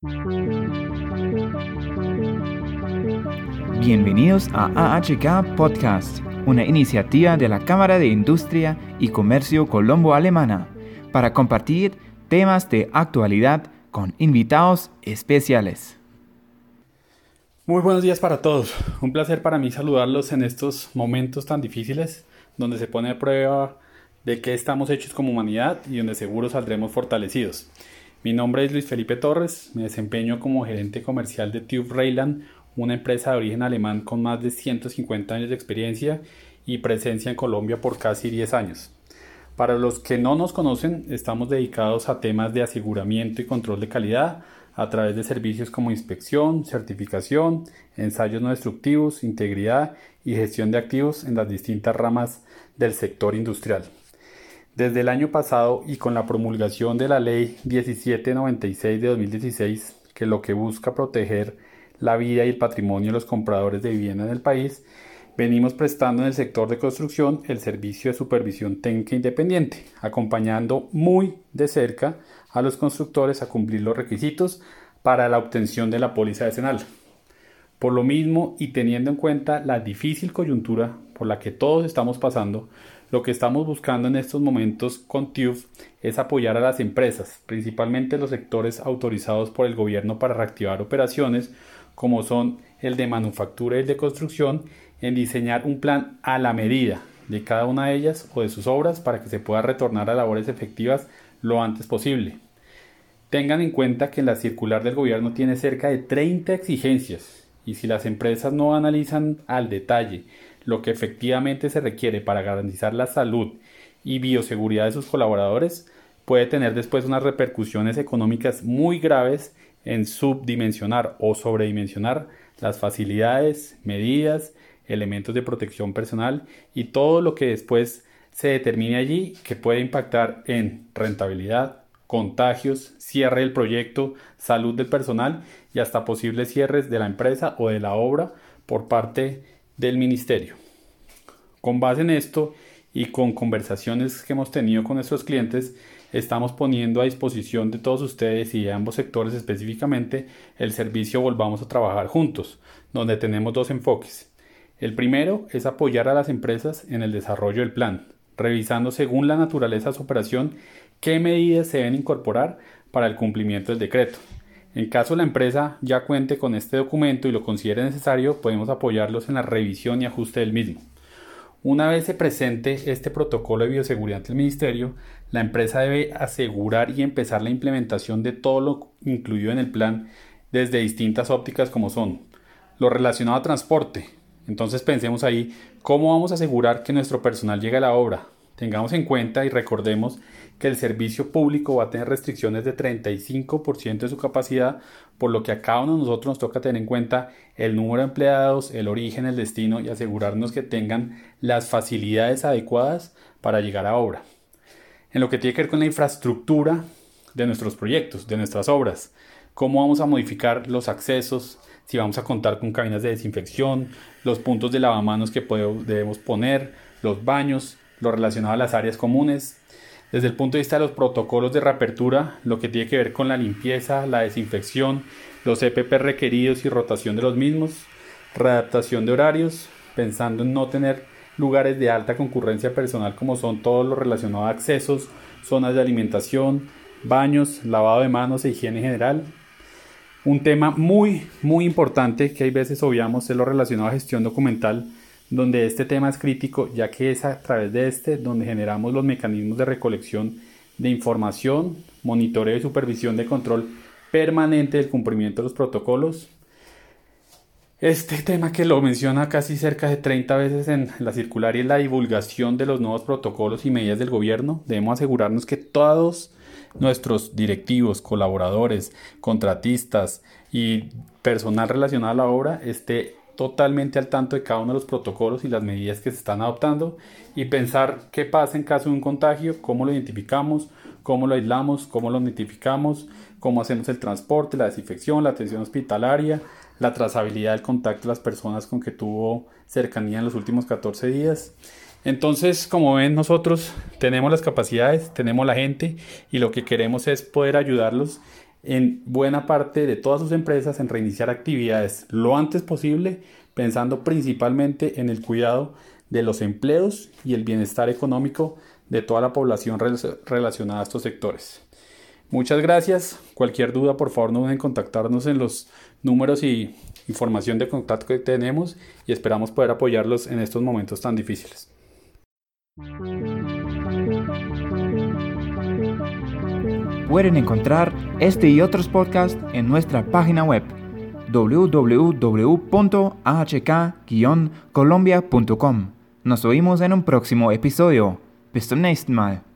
Bienvenidos a AHK Podcast, una iniciativa de la Cámara de Industria y Comercio Colombo-Alemana para compartir temas de actualidad con invitados especiales. Muy buenos días para todos. Un placer para mí saludarlos en estos momentos tan difíciles donde se pone a prueba de qué estamos hechos como humanidad y donde seguro saldremos fortalecidos. Mi nombre es Luis Felipe Torres, me desempeño como gerente comercial de TÜV Rheinland, una empresa de origen alemán con más de 150 años de experiencia y presencia en Colombia por casi 10 años. Para los que no nos conocen, estamos dedicados a temas de aseguramiento y control de calidad a través de servicios como inspección, certificación, ensayos no destructivos, integridad y gestión de activos en las distintas ramas del sector industrial. Desde el año pasado y con la promulgación de la Ley 1796 de 2016, que lo que busca proteger la vida y el patrimonio de los compradores de vivienda en el país, venimos prestando en el sector de construcción el servicio de supervisión técnica independiente, acompañando muy de cerca a los constructores a cumplir los requisitos para la obtención de la póliza decenal. Por lo mismo, y teniendo en cuenta la difícil coyuntura por la que todos estamos pasando, lo que estamos buscando en estos momentos con TÜV es apoyar a las empresas, principalmente los sectores autorizados por el gobierno para reactivar operaciones, como son el de manufactura y el de construcción, en diseñar un plan a la medida de cada una de ellas o de sus obras para que se pueda retornar a labores efectivas lo antes posible. Tengan en cuenta que la circular del gobierno tiene cerca de 30 exigencias y si las empresas no analizan al detalle lo que efectivamente se requiere para garantizar la salud y bioseguridad de sus colaboradores, puede tener después unas repercusiones económicas muy graves en subdimensionar o sobredimensionar las facilidades, medidas, elementos de protección personal y todo lo que después se determine allí que puede impactar en rentabilidad, contagios, cierre del proyecto, salud del personal y hasta posibles cierres de la empresa o de la obra por parte del ministerio. Con base en esto y con conversaciones que hemos tenido con nuestros clientes, estamos poniendo a disposición de todos ustedes y de ambos sectores específicamente el servicio Volvamos a Trabajar Juntos, donde tenemos dos enfoques. El primero es apoyar a las empresas en el desarrollo del plan, revisando según la naturaleza de su operación qué medidas se deben incorporar para el cumplimiento del decreto. En caso la empresa ya cuente con este documento y lo considere necesario, podemos apoyarlos en la revisión y ajuste del mismo. Una vez se presente este protocolo de bioseguridad ante el ministerio, la empresa debe asegurar y empezar la implementación de todo lo incluido en el plan desde distintas ópticas como son lo relacionado a transporte. Entonces pensemos ahí cómo vamos a asegurar que nuestro personal llegue a la obra. Tengamos en cuenta y recordemos que el servicio público va a tener restricciones de 35% de su capacidad, por lo que a cada uno de nosotros nos toca tener en cuenta el número de empleados, el origen, el destino y asegurarnos que tengan las facilidades adecuadas para llegar a obra. En lo que tiene que ver con la infraestructura de nuestros proyectos, de nuestras obras, cómo vamos a modificar los accesos, si vamos a contar con cabinas de desinfección, los puntos de lavamanos que debemos poner, los baños, lo relacionado a las áreas comunes. Desde el punto de vista de los protocolos de reapertura, lo que tiene que ver con la limpieza, la desinfección, los EPP requeridos y rotación de los mismos, readaptación de horarios, pensando en no tener lugares de alta concurrencia personal como son todo lo relacionado a accesos, zonas de alimentación, baños, lavado de manos e higiene general. Un tema muy importante que hay veces obviamos es lo relacionado a gestión documental, donde este tema es crítico ya que es a través de donde generamos los mecanismos de recolección de información, monitoreo y supervisión de control permanente del cumplimiento de los protocolos. Este tema que lo menciona casi cerca de 30 veces en la circular y es la divulgación de los nuevos protocolos y medidas del gobierno. Debemos asegurarnos que todos nuestros directivos, colaboradores, contratistas y personal relacionado a la obra esté totalmente al tanto de cada uno de los protocolos y las medidas que se están adoptando y pensar qué pasa en caso de un contagio, cómo lo identificamos, cómo lo aislamos, cómo lo notificamos, cómo hacemos el transporte, la desinfección, la atención hospitalaria, la trazabilidad del contacto de las personas con que tuvo cercanía en los últimos 14 días. Entonces, como ven, nosotros tenemos las capacidades, tenemos la gente y lo que queremos es poder ayudarlos en buena parte de todas sus empresas en reiniciar actividades lo antes posible, pensando principalmente en el cuidado de los empleos y el bienestar económico de toda la población relacionada a estos sectores. Muchas gracias. Cualquier duda, por favor, no duden en contactarnos en los números y información de contacto que tenemos y esperamos poder apoyarlos en estos momentos tan difíciles. Pueden encontrar este y otros podcasts en nuestra página web www.ahk-colombia.com. Nos oímos en un próximo episodio. Bis zum nächsten Mal.